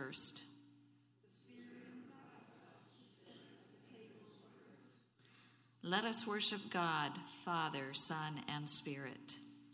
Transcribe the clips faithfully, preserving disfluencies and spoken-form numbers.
first. Let us worship God, Father, Son, and Spirit.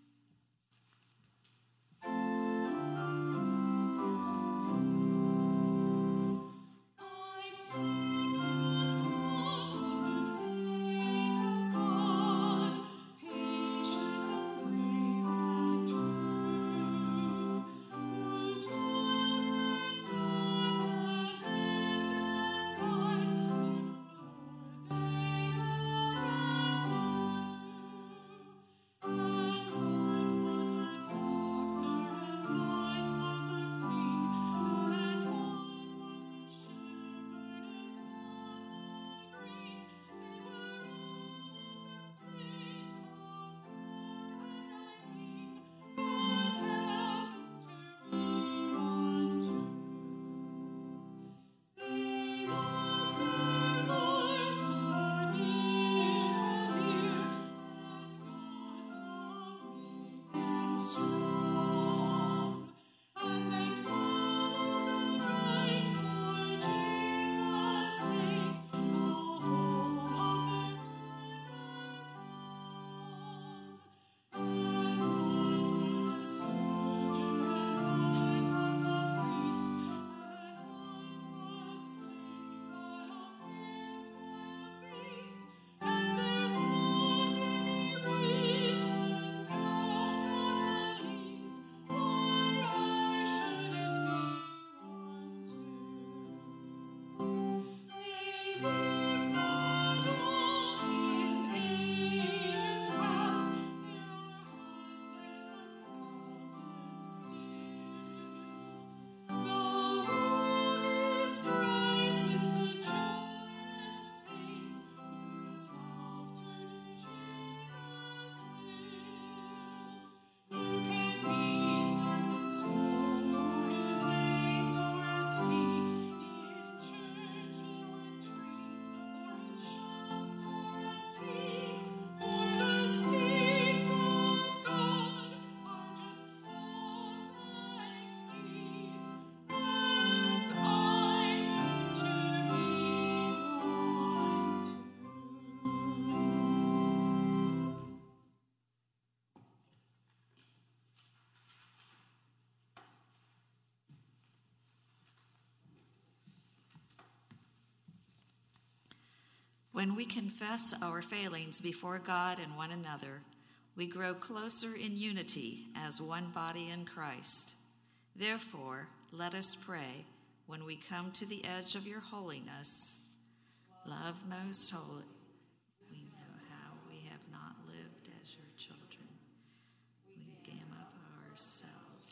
When we confess our failings before God and one another, we grow closer in unity as one body in Christ. Therefore, let us pray when we come to the edge of your holiness. Love most holy, we know how we have not lived as your children. We gave up ourselves.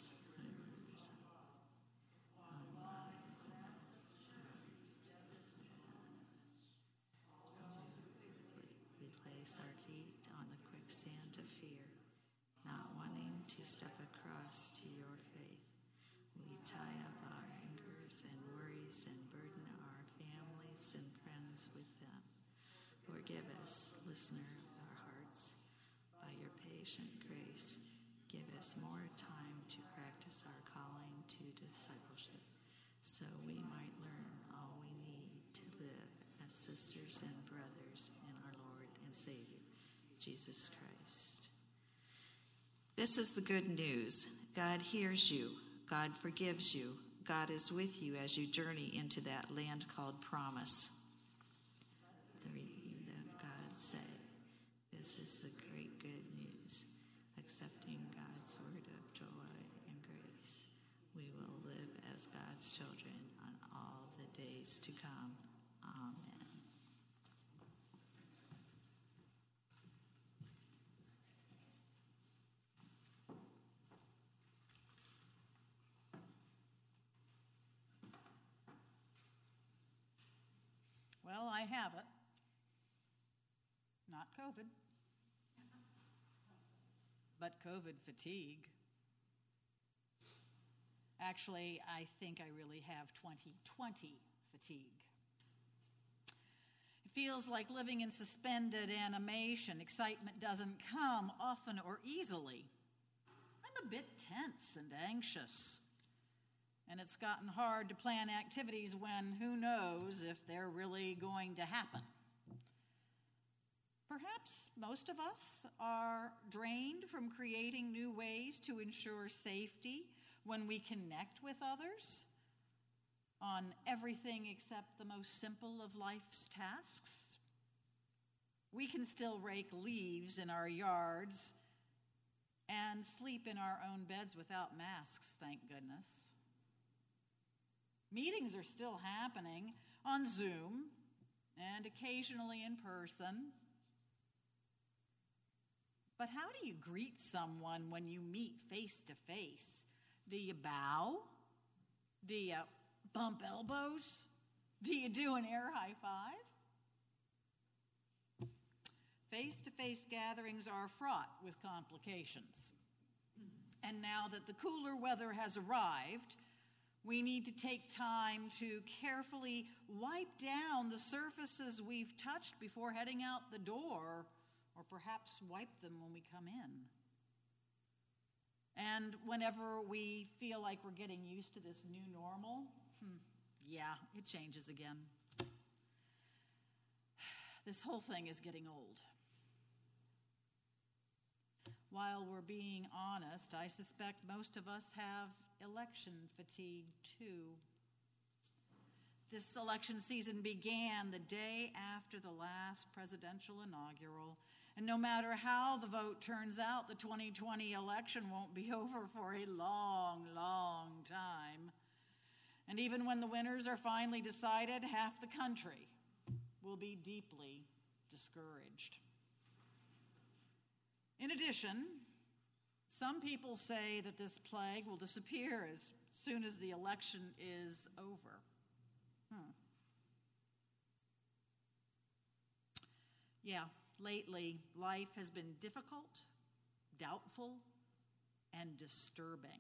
We place our feet on the quicksand of fear, not wanting to step across to your faith. We tie up our angers and worries and burden our families and friends with them. Forgive us, listener of our hearts. By your patient grace, give us more time to practice our calling to discipleship, so we might learn all we need to live as sisters and brothers in our Lord and Savior, Jesus Christ. This is the good news. God hears you. God forgives you. God is with you as you journey into that land called promise. The redeemed of God say, this is the great good news. Accepting God's word of joy and grace, we will live as God's children on all the days to come. Amen. Well, I have it. Not COVID, but COVID fatigue. Actually, I think I really have twenty twenty fatigue. It feels like living in suspended animation. Excitement doesn't come often or easily. I'm a bit tense and anxious. And it's gotten hard to plan activities when who knows if they're really going to happen. Perhaps most of us are drained from creating new ways to ensure safety when we connect with others on everything except the most simple of life's tasks. We can still rake leaves in our yards and sleep in our own beds without masks, thank goodness. Meetings are still happening on Zoom and occasionally in person. But how do you greet someone when you meet face to face? Do you bow? Do you bump elbows? Do you do an air high five? Face-to-face gatherings are fraught with complications. And now that the cooler weather has arrived, we need to take time to carefully wipe down the surfaces we've touched before heading out the door, or perhaps wipe them when we come in. And whenever we feel like we're getting used to this new normal, hmm, yeah, it changes again. This whole thing is getting old. While we're being honest, I suspect most of us have election fatigue too. This election season began the day after the last presidential inaugural, and no matter how the vote turns out, the twenty twenty election won't be over for a long, long time. And even when the winners are finally decided, half the country will be deeply discouraged. In addition, some people say that this plague will disappear as soon as the election is over. Hmm. Yeah, lately, life has been difficult, doubtful, and disturbing.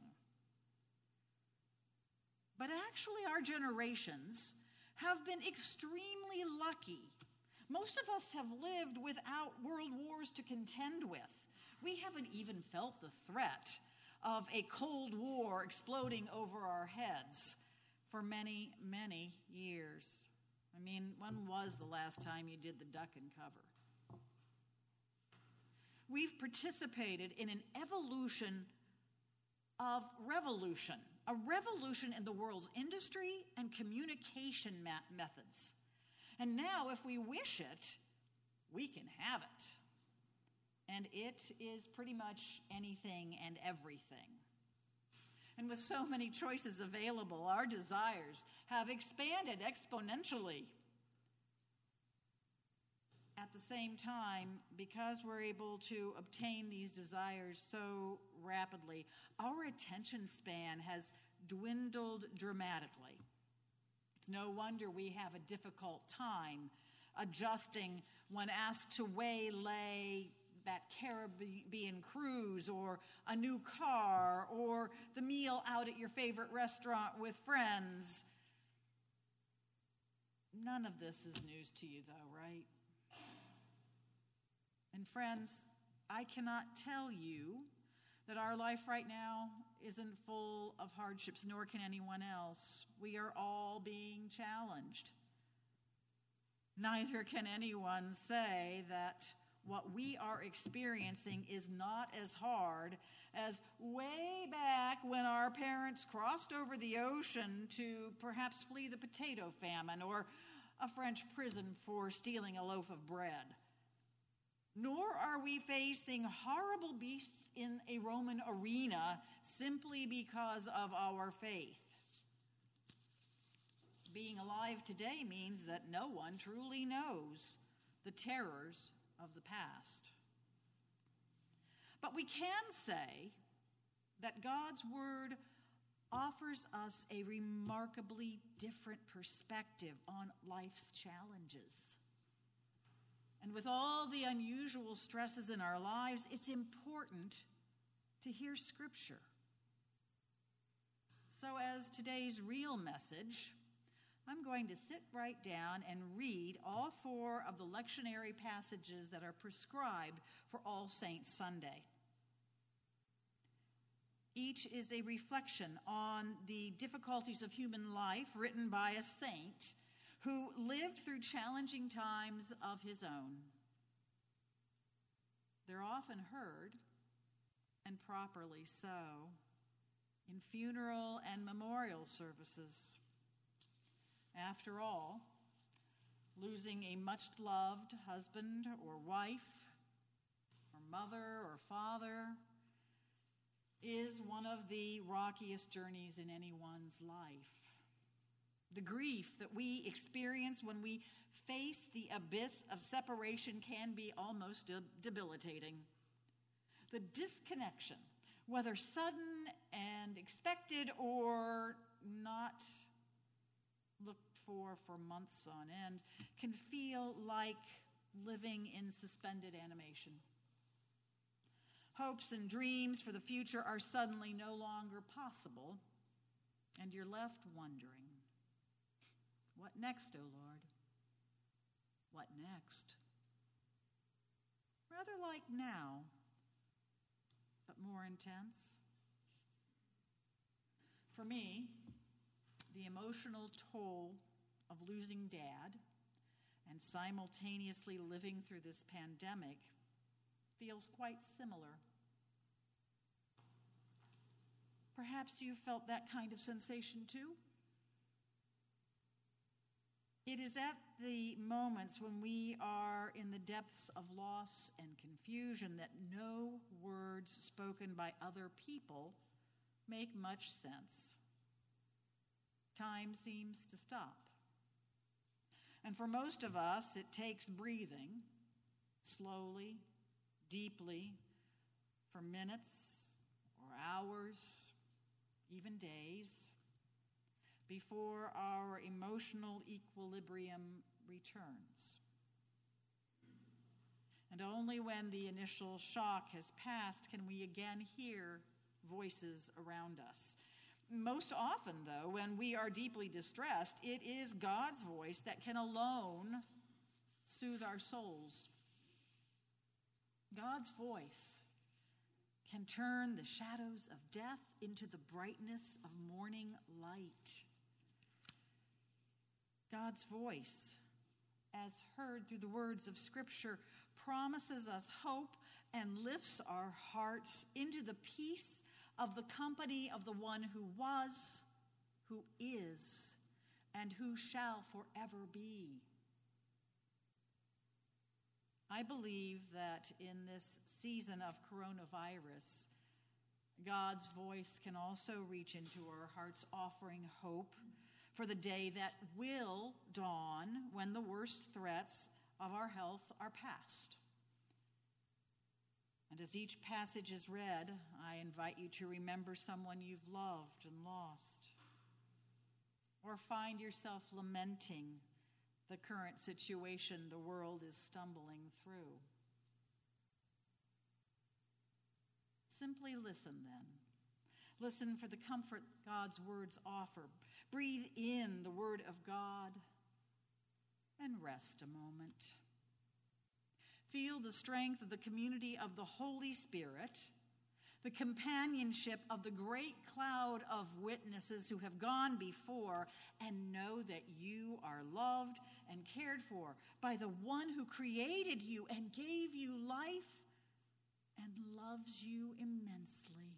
But actually, our generations have been extremely lucky. Most of us have lived without world wars to contend with. We haven't even felt the threat of a Cold War exploding over our heads for many, many years. I mean, when was the last time you did the duck and cover? We've participated in an evolution of revolution, a revolution in the world's industry and communication ma- methods. And now, if we wish it, we can have it. And it is pretty much anything and everything. And with so many choices available, our desires have expanded exponentially. At the same time, because we're able to obtain these desires so rapidly, our attention span has dwindled dramatically. It's no wonder we have a difficult time adjusting when asked to waylay that Caribbean cruise or a new car or the meal out at your favorite restaurant with friends. None of this is news to you, though, right? And friends, I cannot tell you that our life right now isn't full of hardships, nor can anyone else. We are all being challenged. Neither can anyone say that what we are experiencing is not as hard as way back when our parents crossed over the ocean to perhaps flee the potato famine or a French prison for stealing a loaf of bread. Nor are we facing horrible beasts in a Roman arena simply because of our faith. Being alive today means that no one truly knows the terrors of the past. But we can say that God's word offers us a remarkably different perspective on life's challenges. And with all the unusual stresses in our lives, it's important to hear Scripture. So as today's real message, I'm going to sit right down and read all four of the lectionary passages that are prescribed for All Saints Sunday. Each is a reflection on the difficulties of human life written by a saint who lived through challenging times of his own. They're often heard, and properly so, in funeral and memorial services. After all, losing a much-loved husband or wife, or mother or father, is one of the rockiest journeys in anyone's life. The grief that we experience when we face the abyss of separation can be almost debilitating. The disconnection, whether sudden and expected or not looked for for months on end, can feel like living in suspended animation. Hopes and dreams for the future are suddenly no longer possible, and you're left wondering, what next, O Lord? What next? Rather like now, but more intense. For me, the emotional toll of losing Dad and simultaneously living through this pandemic feels quite similar. Perhaps you felt that kind of sensation too? It is at the moments when we are in the depths of loss and confusion that no words spoken by other people make much sense. Time seems to stop. And for most of us, it takes breathing, slowly, deeply, for minutes or hours, even days, before our emotional equilibrium returns. And only when the initial shock has passed can we again hear voices around us. Most often, though, when we are deeply distressed, it is God's voice that can alone soothe our souls. God's voice can turn the shadows of death into the brightness of morning light. God's voice, as heard through the words of Scripture, promises us hope and lifts our hearts into the peace of the company of the one who was, who is, and who shall forever be. I believe that in this season of coronavirus, God's voice can also reach into our hearts, offering hope for the day that will dawn when the worst threats of our health are past. And as each passage is read, I invite you to remember someone you've loved and lost, or find yourself lamenting the current situation the world is stumbling through. Simply listen then. Listen for the comfort God's words offer. Breathe in the word of God and rest a moment. Feel the strength of the community of the Holy Spirit, the companionship of the great cloud of witnesses who have gone before, and know that you are loved and cared for by the one who created you and gave you life and loves you immensely.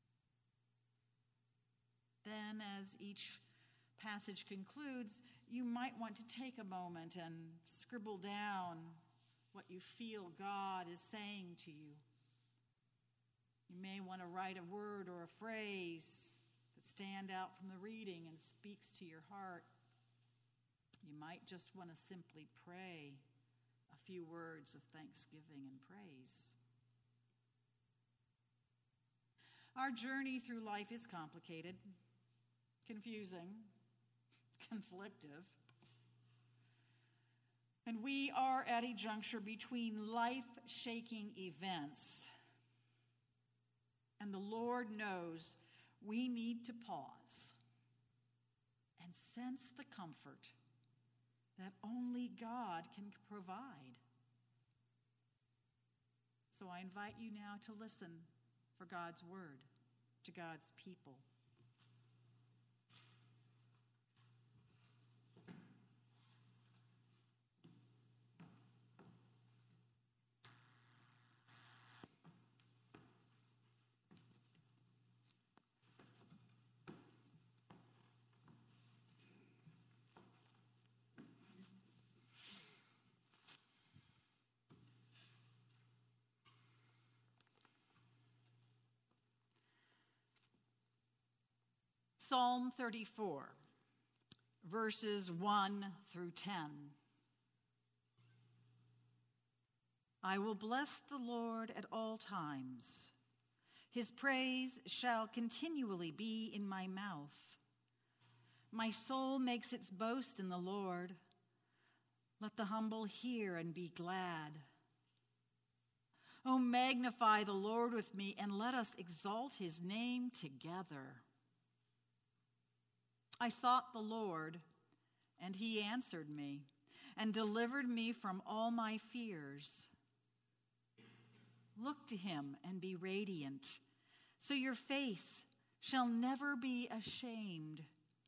Then, as each passage concludes, you might want to take a moment and scribble down what you feel God is saying to you. You may want to write a word or a phrase that stand out from the reading and speaks to your heart. You might just want to simply pray a few words of thanksgiving and praise. Our journey through life is complicated, confusing, conflictive. And we are at a juncture between life-shaking events. And the Lord knows we need to pause and sense the comfort that only God can provide. So I invite you now to listen for God's word to God's people. Psalm thirty-four, verses one through ten. I will bless the Lord at all times. His praise shall continually be in my mouth. My soul makes its boast in the Lord. Let the humble hear and be glad. Oh, magnify the Lord with me, and let us exalt his name together. I sought the Lord, and he answered me, and delivered me from all my fears. Look to him and be radiant, so your face shall never be ashamed.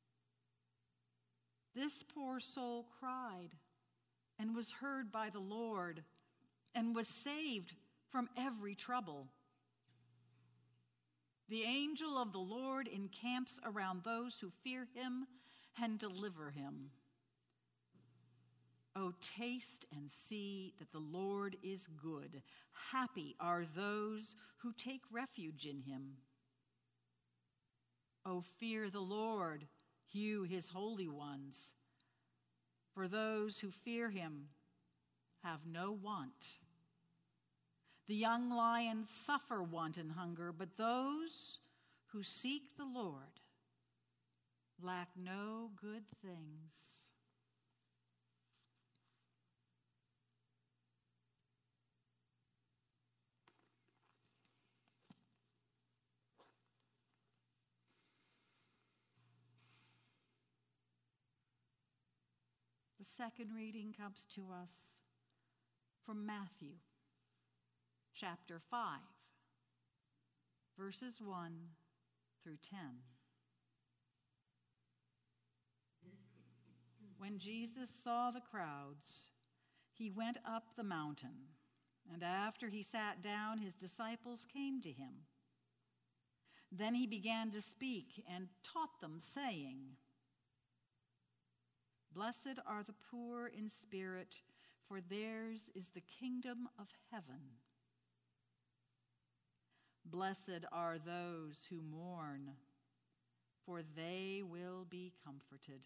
This poor soul cried, and was heard by the Lord, and was saved from every trouble. The angel of the Lord encamps around those who fear him and deliver him. Oh, taste and see that the Lord is good. Happy are those who take refuge in him. Oh, fear the Lord, you his holy ones. For those who fear him have no want. The young lions suffer want and hunger, but those who seek the Lord lack no good things. The second reading comes to us from Matthew, chapter five, verses one through ten. When Jesus saw the crowds, he went up the mountain, and after he sat down, his disciples came to him. Then he began to speak and taught them, saying, Blessed are the poor in spirit, for theirs is the kingdom of heaven. Blessed are those who mourn, for they will be comforted.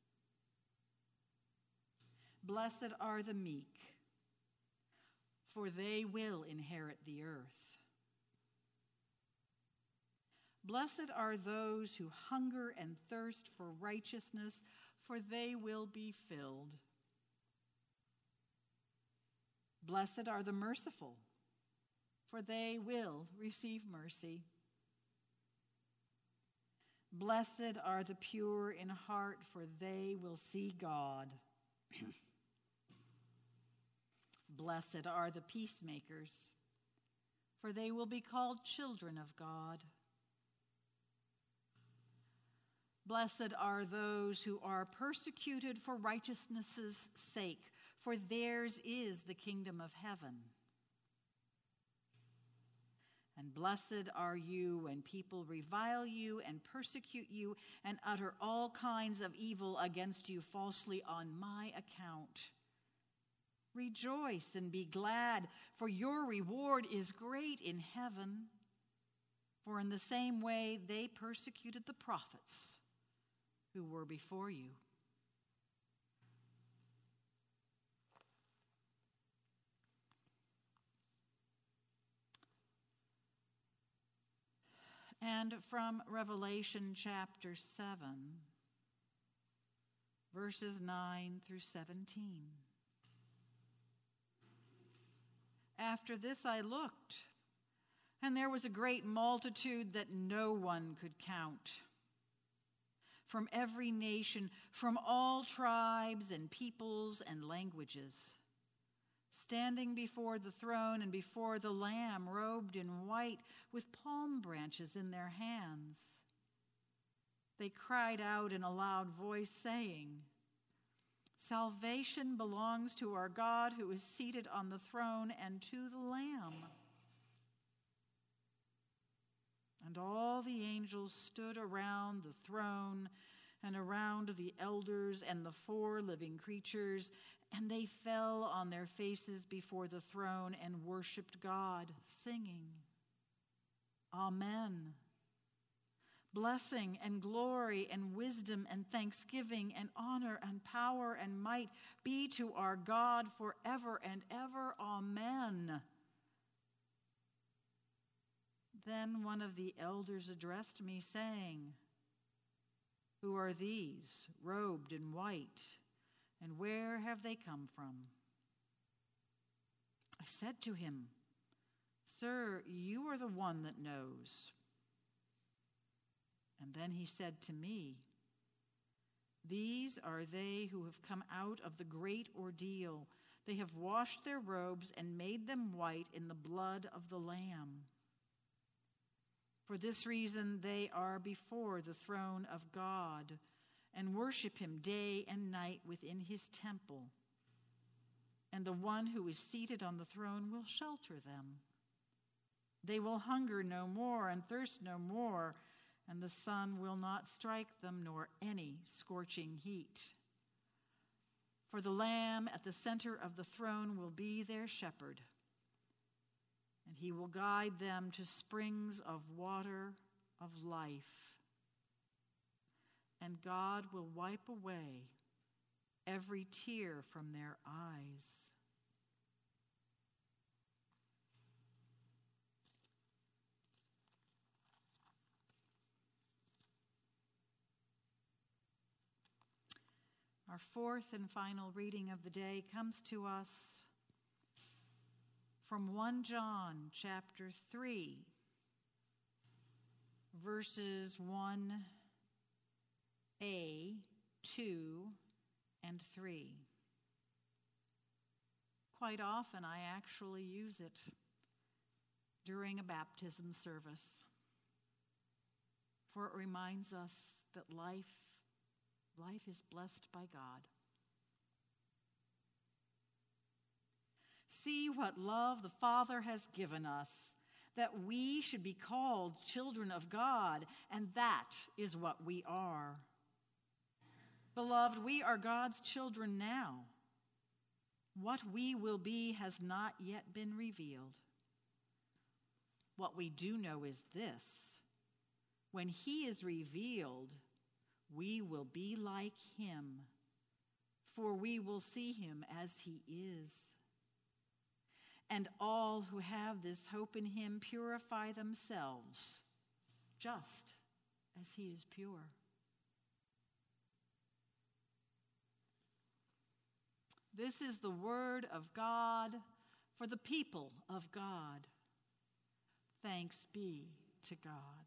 Blessed are the meek, for they will inherit the earth. Blessed are those who hunger and thirst for righteousness, for they will be filled. Blessed are the merciful, for they will receive mercy. Blessed are the pure in heart, for they will see God. Blessed are the peacemakers, for they will be called children of God. Blessed are those who are persecuted for righteousness' sake, for theirs is the kingdom of heaven. And blessed are you when people revile you and persecute you and utter all kinds of evil against you falsely on my account. Rejoice and be glad, for your reward is great in heaven. For in the same way they persecuted the prophets who were before you. And from Revelation chapter seven, verses nine through seventeen. After this I looked, and there was a great multitude that no one could count, from every nation, from all tribes and peoples and languages, standing before the throne and before the Lamb, robed in white, with palm branches in their hands. They cried out in a loud voice, saying, "Salvation belongs to our God who is seated on the throne and to the Lamb." And all the angels stood around the throne and around the elders and the four living creatures, and they fell on their faces before the throne and worshiped God, singing, "Amen. Blessing and glory and wisdom and thanksgiving and honor and power and might be to our God forever and ever. Amen." Then one of the elders addressed me, saying, "Who are these, robed in white, and where have they come from?" I said to him, "Sir, you are the one that knows." And then he said to me, "These are they who have come out of the great ordeal. They have washed their robes and made them white in the blood of the Lamb. For this reason they are before the throne of God and worship him day and night within his temple. And the one who is seated on the throne will shelter them. They will hunger no more and thirst no more, and the sun will not strike them, nor any scorching heat. For the Lamb at the center of the throne will be their shepherd, and he will guide them to springs of water of life. And God will wipe away every tear from their eyes." Our fourth and final reading of the day comes to us from First John chapter three, verses one a, two, and three. Quite often I actually use it during a baptism service, for it reminds us that life Life is blessed by God. "See what love the Father has given us, that we should be called children of God, and that is what we are. Beloved, we are God's children now. What we will be has not yet been revealed. What we do know is this: when he is revealed, we will be like him, for we will see him as he is. And all who have this hope in him purify themselves, just as he is pure." This is the word of God for the people of God. Thanks be to God.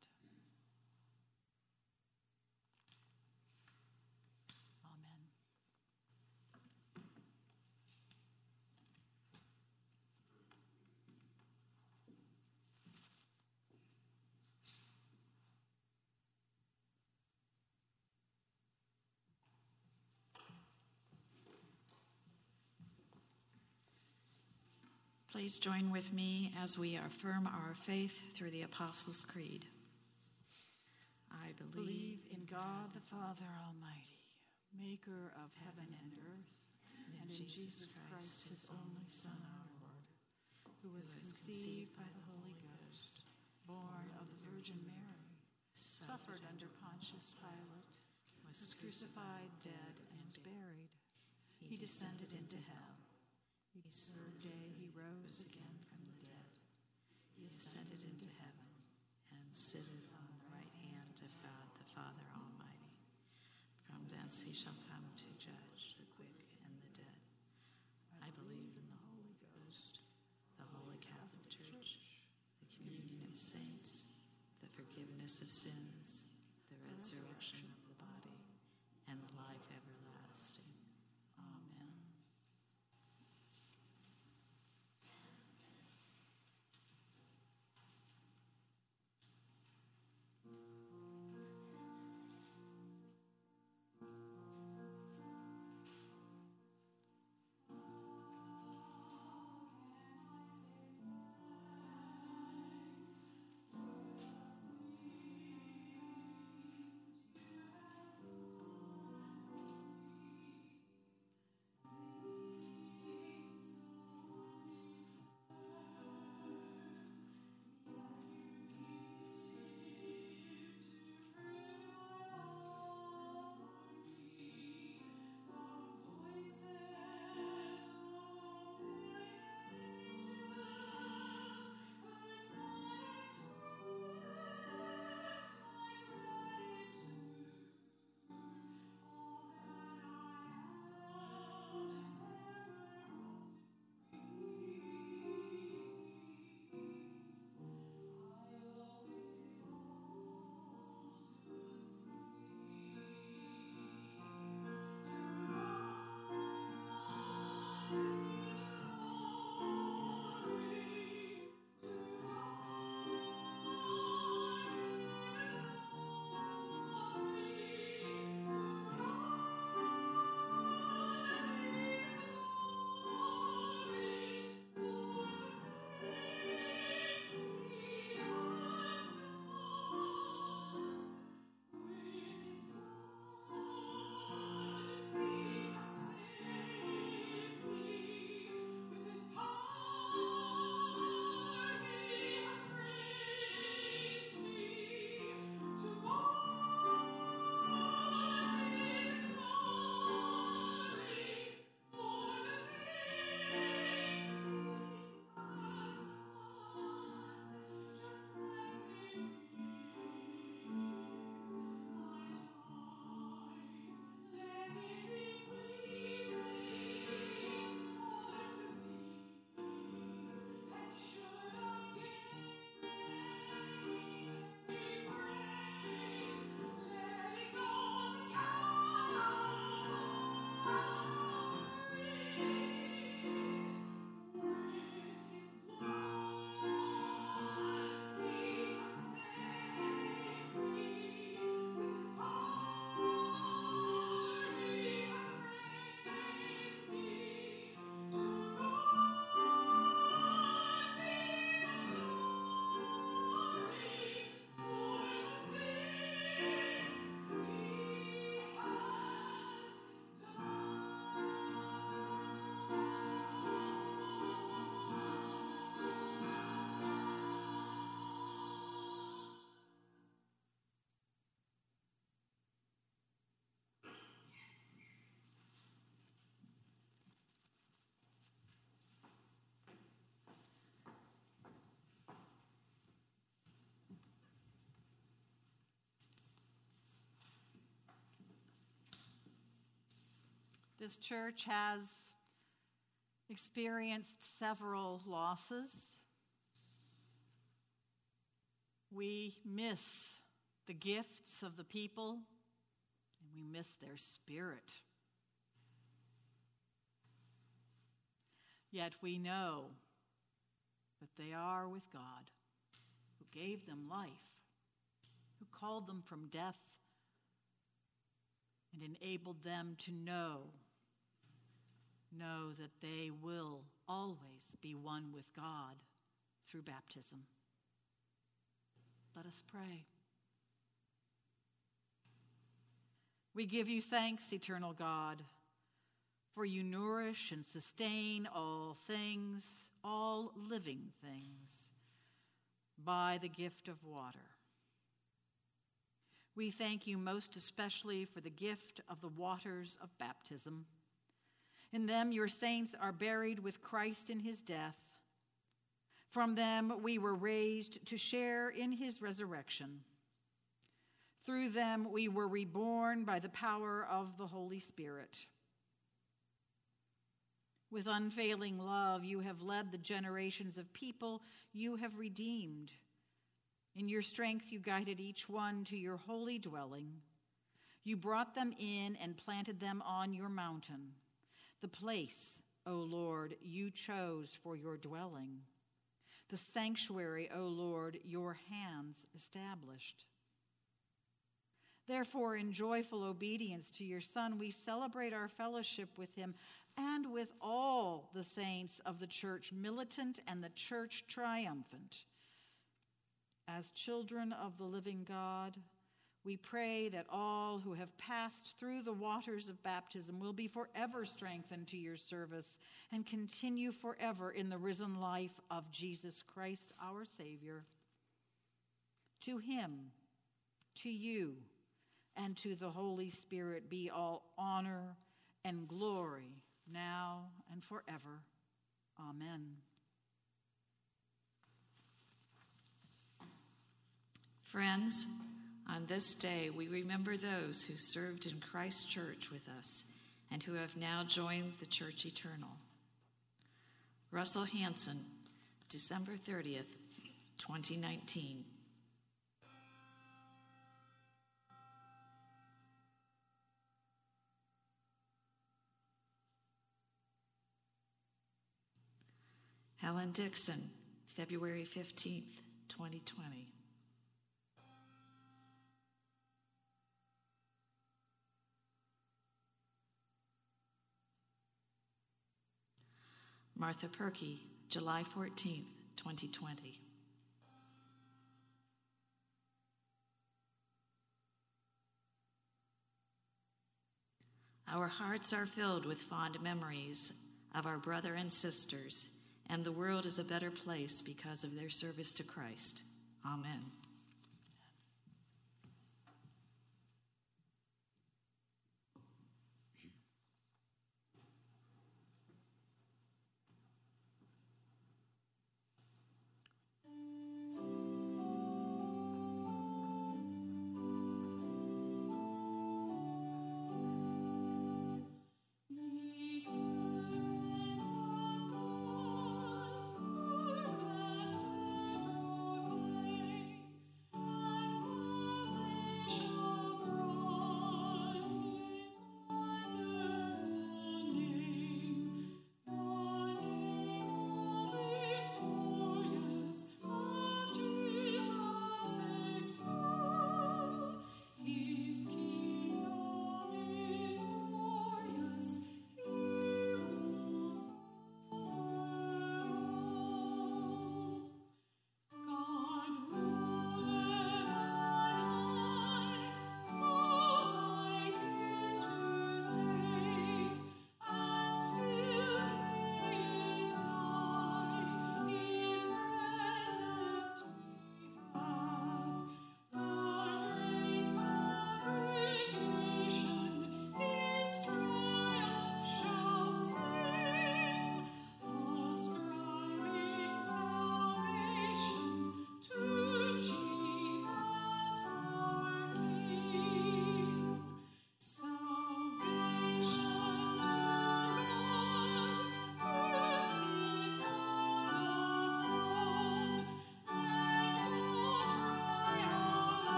Please join with me as we affirm our faith through the Apostles' Creed. I believe in God the Father Almighty, maker of heaven and earth, and in Jesus Christ, his only Son, our Lord, who was conceived by the Holy Ghost, born of the Virgin Mary, suffered under Pontius Pilate, was crucified, dead, and buried. He descended into hell. The third day he rose again from the dead. He ascended into heaven and sitteth on the right hand of God the Father Almighty. From thence he shall come to judge the quick and the dead. I believe in the Holy Ghost, the Holy Catholic Church, the communion of saints, the forgiveness of sins, the resurrection of the body, and the life everlasting. Amen. This church has experienced several losses. We miss the gifts of the people, and we miss their spirit. Yet we know that they are with God, who gave them life, who called them from death, and enabled them to know, know that they will always be one with God through baptism. Let us pray. We give you thanks, eternal God, for you nourish and sustain all things, all living things, by the gift of water. We thank you most especially for the gift of the waters of baptism. In them your saints are buried with Christ in his death. From them we were raised to share in his resurrection. Through them we were reborn by the power of the Holy Spirit. With unfailing love you have led the generations of people you have redeemed. In your strength you guided each one to your holy dwelling. You brought them in and planted them on your mountain, the place, O Lord, you chose for your dwelling, the sanctuary, O Lord, your hands established. Therefore, in joyful obedience to your Son, we celebrate our fellowship with him and with all the saints of the church militant and the church triumphant. As children of the living God, we pray that all who have passed through the waters of baptism will be forever strengthened to your service and continue forever in the risen life of Jesus Christ, our Savior. To him, to you, and to the Holy Spirit be all honor and glory now and forever. Amen. Friends, on this day we remember those who served in Christ's church with us and who have now joined the Church Eternal. Russell Hanson, December thirtieth, twenty nineteen. Helen Dixon, February fifteenth, twenty twenty. Martha Perky, July fourteenth, twenty twenty. Our hearts are filled with fond memories of our brother and sisters, and the world is a better place because of their service to Christ. Amen.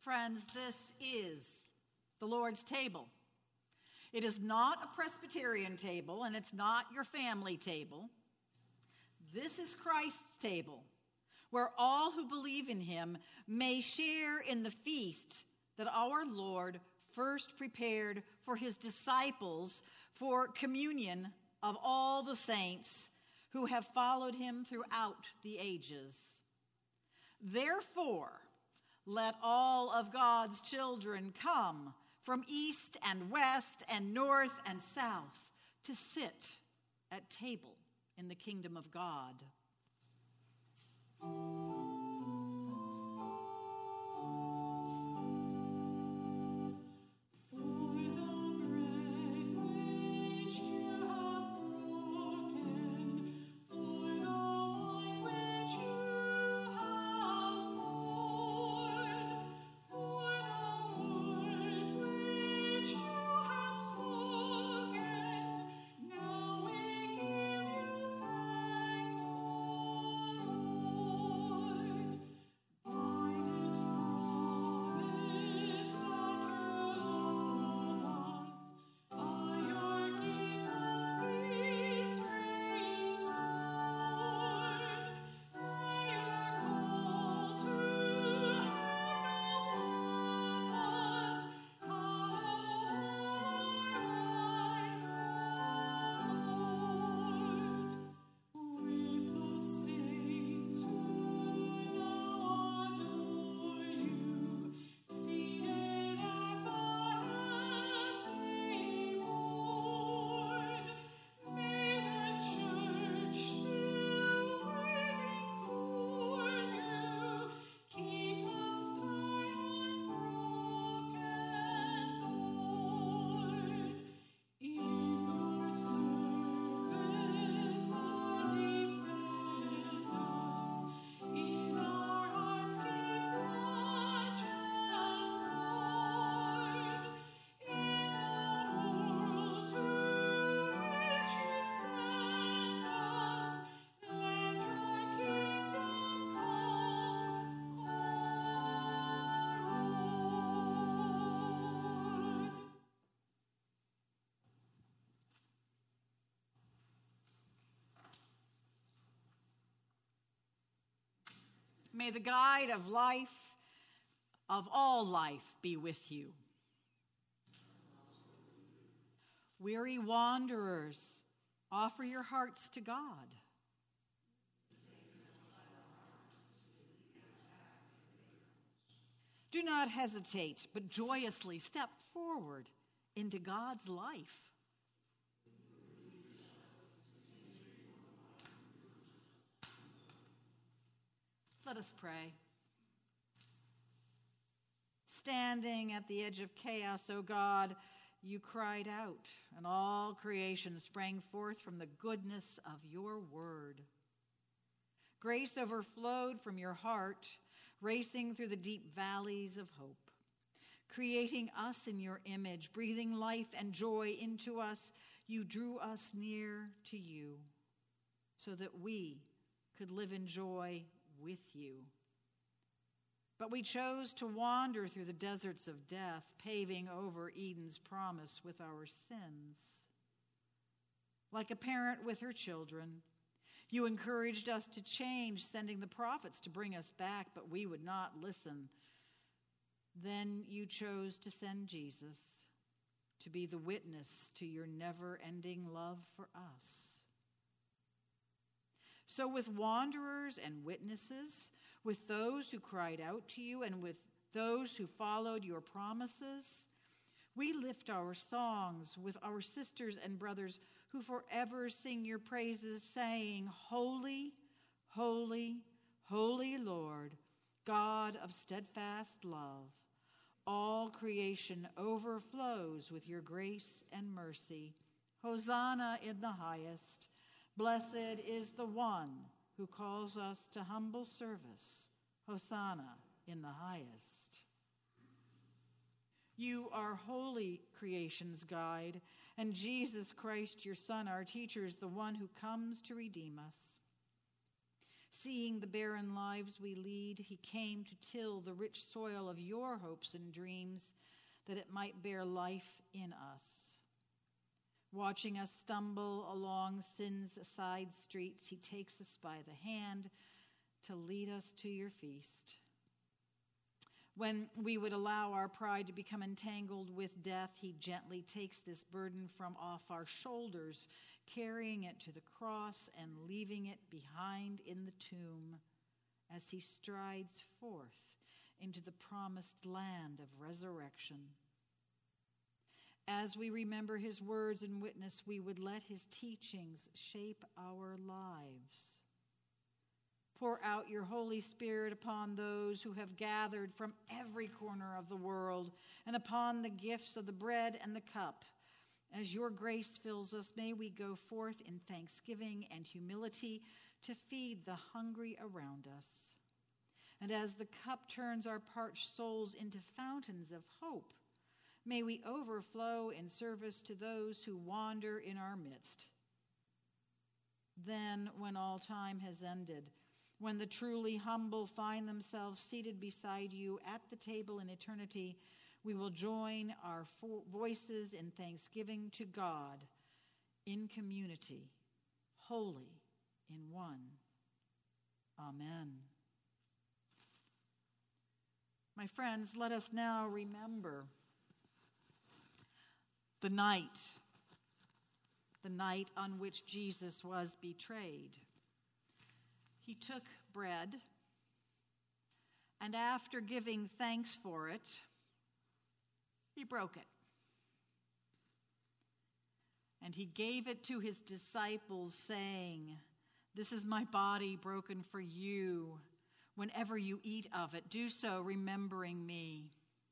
Friends, this is the Lord's table. It is not a Presbyterian table, and it's not your family table. This is Christ's table, where all who believe in him may share in the feast that our Lord first prepared for his disciples for communion of all the saints who have followed him throughout the ages. Therefore, let all of God's children come from east and west and north and south to sit at table in the kingdom of God. May the guide of life, of all life, be with you. Weary wanderers, offer your hearts to God. Do not hesitate, but joyously step forward into God's life. Let us pray. Standing at the edge of chaos, O God, you cried out, and all creation sprang forth from the goodness of your word. Grace overflowed from your heart, racing through the deep valleys of hope, creating us in your image, breathing life and joy into us. You drew us near to you so that we could live in joy with you. But we chose to wander through the deserts of death, paving over Eden's promise with our sins. Like a parent with her children, you encouraged us to change, sending the prophets to bring us back, but we would not listen. Then you chose to send Jesus to be the witness to your never-ending love for us. So with wanderers and witnesses, with those who cried out to you, and with those who followed your promises, we lift our songs with our sisters and brothers who forever sing your praises, saying, Holy, holy, holy Lord, God of steadfast love. All creation overflows with your grace and mercy. Hosanna in the highest. Blessed is the one who calls us to humble service. Hosanna in the highest. You are holy creation's guide, and Jesus Christ, your Son, our teacher, is the one who comes to redeem us. Seeing the barren lives we lead, he came to till the rich soil of your hopes and dreams, that it might bear life in us. Watching us stumble along sin's side streets, he takes us by the hand to lead us to your feast. When we would allow our pride to become entangled with death, he gently takes this burden from off our shoulders, carrying it to the cross and leaving it behind in the tomb as he strides forth into the promised land of resurrection. As we remember his words and witness, we would let his teachings shape our lives. Pour out your Holy Spirit upon those who have gathered from every corner of the world, and upon the gifts of the bread and the cup. As your grace fills us, may we go forth in thanksgiving and humility to feed the hungry around us. And as the cup turns our parched souls into fountains of hope, may we overflow in service to those who wander in our midst. Then, when all time has ended, when the truly humble find themselves seated beside you at the table in eternity, we will join our voices in thanksgiving to God in community, holy in one. Amen. My friends, let us now remember the night, the night on which Jesus was betrayed. He took bread, and after giving thanks for it, he broke it. And he gave it to his disciples, saying, "This is my body broken for you. Whenever you eat of it, do so remembering me."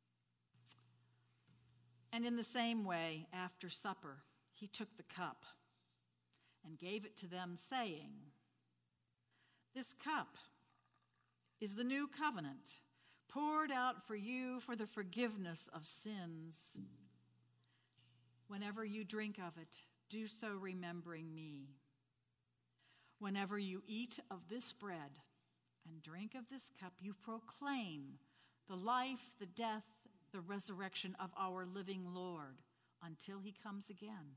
And in the same way, after supper, he took the cup and gave it to them, saying, "This cup is the new covenant, poured out for you for the forgiveness of sins. Whenever you drink of it, do so remembering me. Whenever you eat of this bread and drink of this cup, you proclaim the life, the death, the resurrection of our living Lord until he comes again."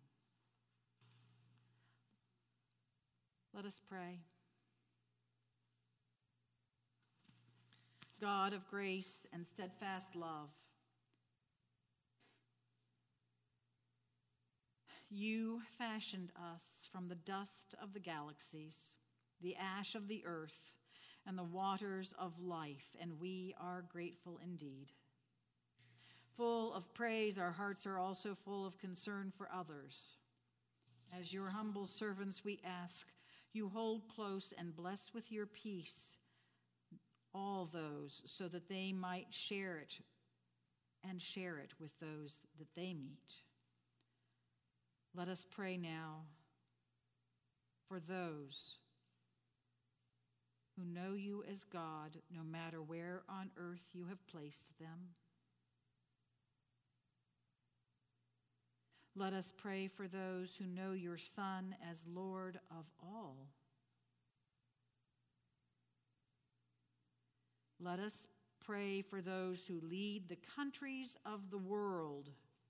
Let us pray. God of grace and steadfast love, you fashioned us from the dust of the galaxies, the ash of the earth, and the waters of life, and we are grateful indeed. Full of praise, our hearts are also full of concern for others. As your humble servants, we ask you hold close and bless with your peace all those, so that they might share it and share it with those that they meet. Let us pray now for those who know you as God, no matter where on earth you have placed them. Let us pray for those who know your Son as Lord of all. Let us pray for those who lead the countries of the world.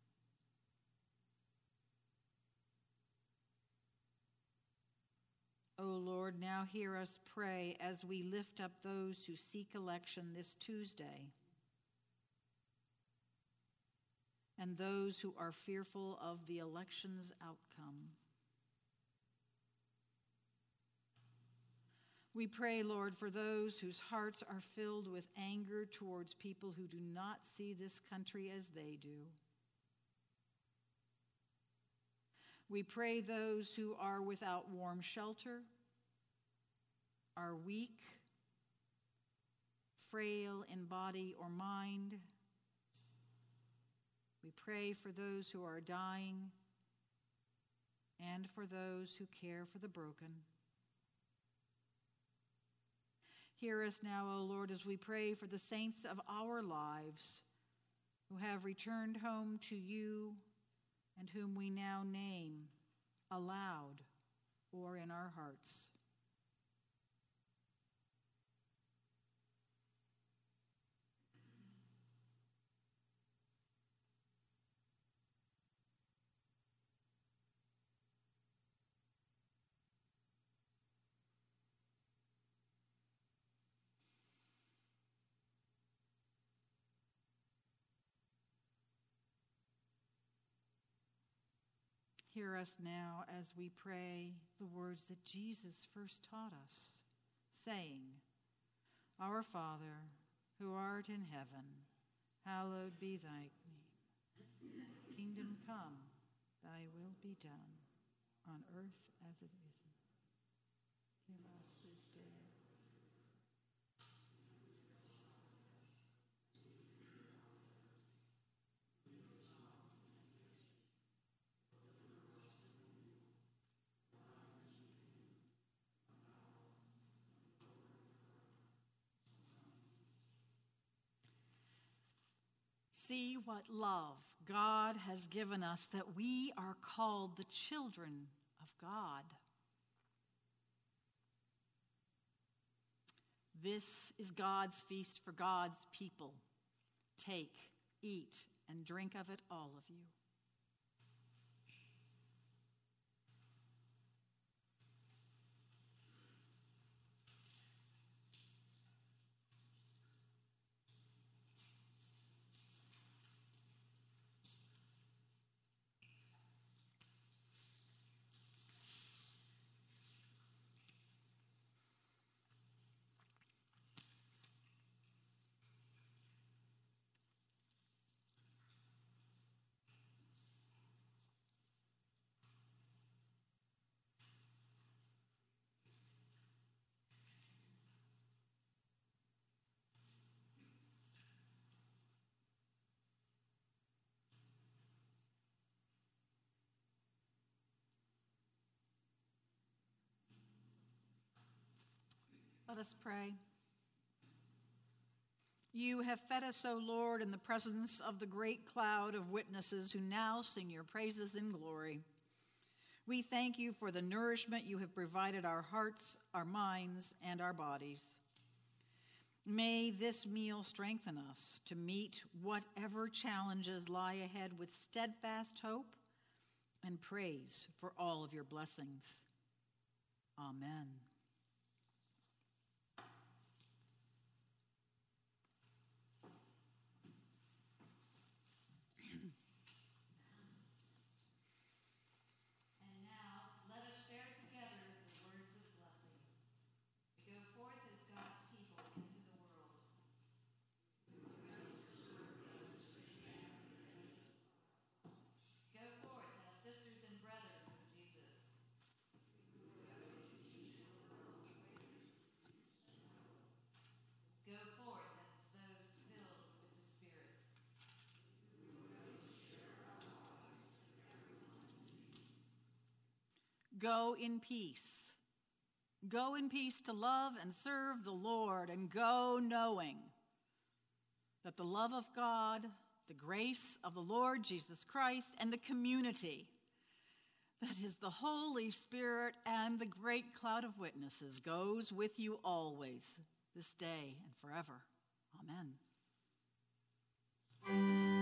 O Lord, now hear us pray as we lift up those who seek election this Tuesday, and those who are fearful of the election's outcome. We pray, Lord, for those whose hearts are filled with anger towards people who do not see this country as they do. We pray those who are without warm shelter, are weak, frail in body or mind. We pray for those who are dying and for those who care for the broken. Hear us now, O Lord, as we pray for the saints of our lives who have returned home to you and whom we now name aloud or in our hearts. Hear us now as we pray the words that Jesus first taught us, saying, Our Father, who art in heaven, hallowed be thy name. Kingdom come, thy will be done, on earth as it is. Give us this day. See what love God has given us, that we are called the children of God. This is God's feast for God's people. Take, eat, and drink of it, all of you. Let us pray. You have fed us, O Lord, in the presence of the great cloud of witnesses who now sing your praises in glory. We thank you for the nourishment you have provided our hearts, our minds, and our bodies. May this meal strengthen us to meet whatever challenges lie ahead with steadfast hope and praise for all of your blessings. Amen. Go in peace. Go in peace to love and serve the Lord, and go knowing that the love of God, the grace of the Lord Jesus Christ, and the community that is the Holy Spirit and the great cloud of witnesses goes with you always, this day and forever. Amen.